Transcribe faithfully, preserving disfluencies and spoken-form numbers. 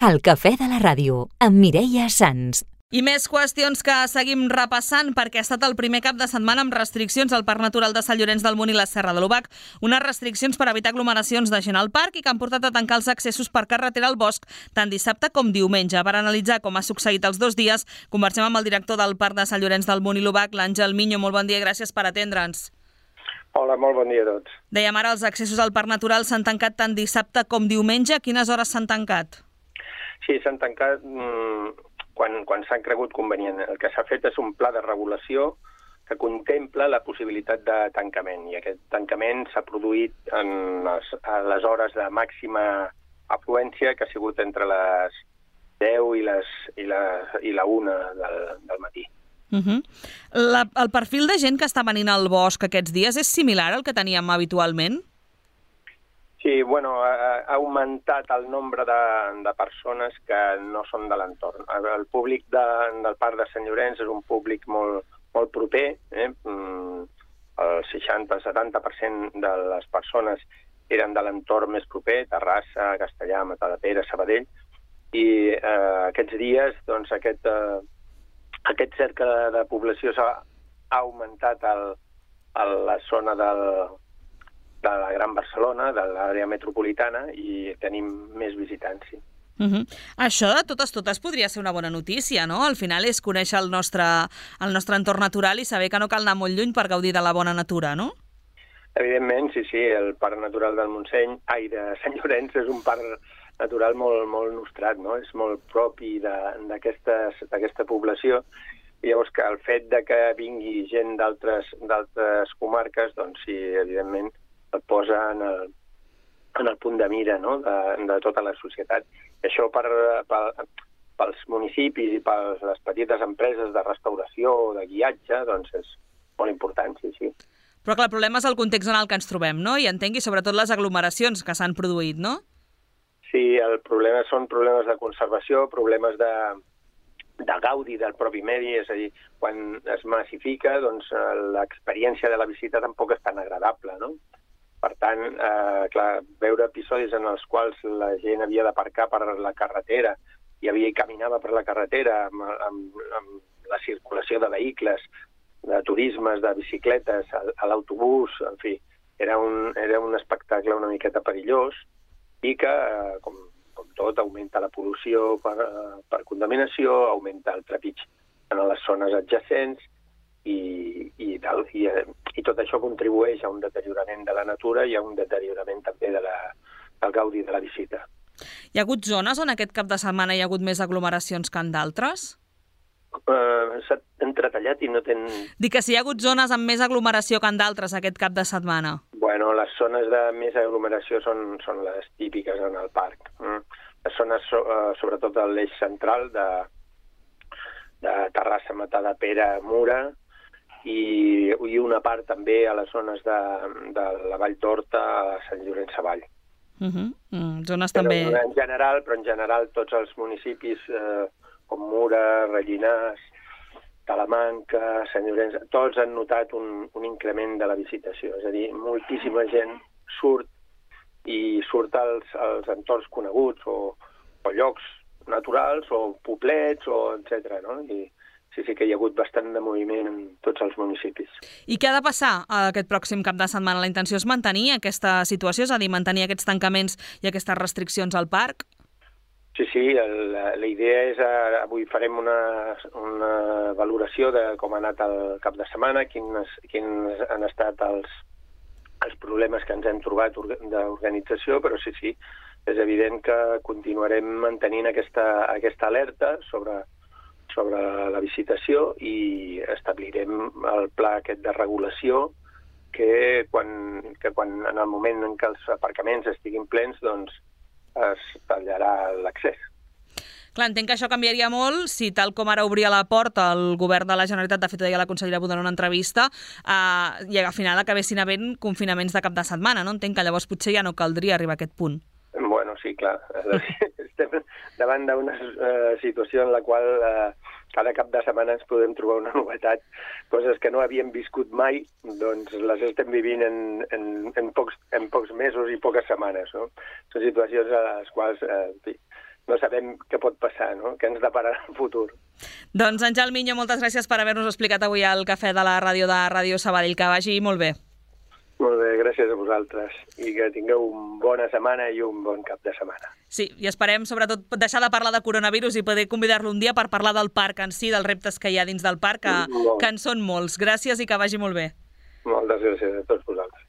El cafè de la ràdio, amb Mireia Sans. I més qüestions que seguim repassant perquè ha estat el primer cap de setmana amb restriccions al Parc Natural de Sant Llorenç del Munt i la Serra de l'Obac, unes restriccions per evitar aglomeracions de gent al parc i que han portat a tancar els accessos per carretera al bosc tant dissabte com diumenge. Per analitzar com ha succeït els dos dies, conversem amb el director del Parc de Sant Llorenç del Munt i l'Obac, l'Àngel Miño. Molt bon dia i gràcies per atendre'ns. Hola, molt bon dia a tots. Dèiem ara, els accessos al Parc Natural s'han tancat tant dissabte com diumenge. A quines hores s'han tancat? Sí, s'han tancat mmm, quan, quan s'han cregut convenient. El que s'ha fet és un pla de regulació que contempla la possibilitat de tancament, i aquest tancament s'ha produït en les, a les hores de màxima afluència, que ha sigut entre les deu i, les, i, la, i la una del, del matí. Uh -huh. la, el perfil de gent que està venint al bosc aquests dies és similar al que teníem habitualment? Sí, bueno, ha, ha augmentat el nombre de, de persones que no són de l'entorn. El públic de, del Parc de Sant Llorenç és un públic molt, molt proper, eh? El seixanta a setanta per cent de les persones eren de l'entorn més proper, Terrassa, Castellar, Matadepera, Sabadell, i eh, aquests dies, doncs, aquest, eh, aquest cercle de població s'ha augmentat el, a la zona del... de la Gran Barcelona, de l'àrea metropolitana, i tenim més visitants, sí. Uh -huh. Això de totes totes podria ser una bona notícia, no? Al final és conèixer el nostre, el nostre entorn natural i saber que no cal anar molt lluny per gaudir de la bona natura, no? Evidentment, sí, sí, el Parc Natural del Montseny, ai, de Sant Llorenç, és un parc natural molt, molt nostrat, no? És molt propi d'aquesta població, i llavors que el fet de que vingui gent d'altres comarques, doncs sí, evidentment, el posa en el, en el punt de mira, no? de, de tota la societat. I això per, per, pels municipis i per les petites empreses de restauració o de guiatge, doncs és molt important, sí, sí. Però clar, el problema és el context en el que ens trobem, no? I entengui sobretot les aglomeracions que s'han produït, no? Sí, el problema són problemes de conservació, problemes de, de gaudi del propi medi, és a dir, quan es massifica, doncs l'experiència de la visita tampoc és tan agradable, no? Per tant, eh, clar, veure episodis en els quals la gent havia d'aparcar per la carretera i havia i caminava per la carretera amb, amb, amb la circulació de vehicles, de turismes, de bicicletes, a, a l'autobús, en fi, era un, era un espectacle una miqueta perillós i que, eh, com, com tot, augmenta la pol·lució per, per contaminació, augmenta el trepig en les zones adjacents, I, i, del, i, i tot això contribueix a un deteriorament de la natura i a un deteriorament també de la, del gaudi de la visita. Hi ha hagut zones on aquest cap de setmana hi ha hagut més aglomeracions que en d'altres? Uh, S'ha entretallat i no ten... Dic que si hi ha hagut zones amb més aglomeració que en d'altres aquest cap de setmana. Bueno, les zones de més aglomeració són, són les típiques en el parc. Mm. Les zones, so, uh, sobretot de l'eix central, de, de Terrassa, Matadepera, Mura, I, i una part també a les zones de, de la Vall d'Horta, a Sant Llorenç Savall. Uh -huh. mm, zones però, també... En general, però en general tots els municipis eh, com Mura, Rellinars, Talamanca, Sant Llorenç, tots han notat un, un increment de la visitació. És a dir, moltíssima gent surt i surt als, als entorns coneguts o, o llocs naturals o poblets o etcètera, no? I sí, sí que hi ha hagut bastant de moviment en tots els municipis. I què ha de passar aquest pròxim cap de setmana? La intenció és mantenir aquesta situació, és a dir, mantenir aquests tancaments i aquestes restriccions al parc? Sí, sí, el, la idea és, avui farem una, una valoració de com ha anat el cap de setmana, quins, quins han estat els, els problemes que ens hem trobat d'organització, però sí, sí, és evident que continuarem mantenint aquesta, aquesta alerta sobre sobre la visitació i establirem el pla aquest de regulació que quan, que quan en el moment en què els aparcaments estiguin plens doncs es tallarà l'accés. Clar, entenc que això canviaria molt si, tal com ara obria la porta el govern de la Generalitat, de fet deia la consellera Budó en una entrevista, eh, i al final acabessin havent confinaments de cap de setmana, no? Entenc que llavors potser ja no caldria arribar a aquest punt. Bueno, sí, clar. Estem davant d'una uh, situació en la qual uh, cada cap de setmana ens podem trobar una novetat. Coses que no havíem viscut mai, doncs les estem vivint en, en, en, pocs, en pocs mesos i poques setmanes, no? Són situacions a les quals eh, no sabem què pot passar, no? Què ens depararà el futur. Doncs Àngel Miño, moltes gràcies per haver-nos explicat avui al Cafè de la Ràdio de Ràdio Sabadell. Que vagi molt bé. Molt bé, gràcies a vosaltres. I que tingueu una bona setmana i un bon cap de setmana. Sí, i esperem sobretot deixar de parlar de coronavirus i poder convidar-lo un dia per parlar del parc en si, dels reptes que hi ha dins del parc, que, que en són molts. Gràcies i que vagi molt bé. Moltes gràcies a tots vosaltres.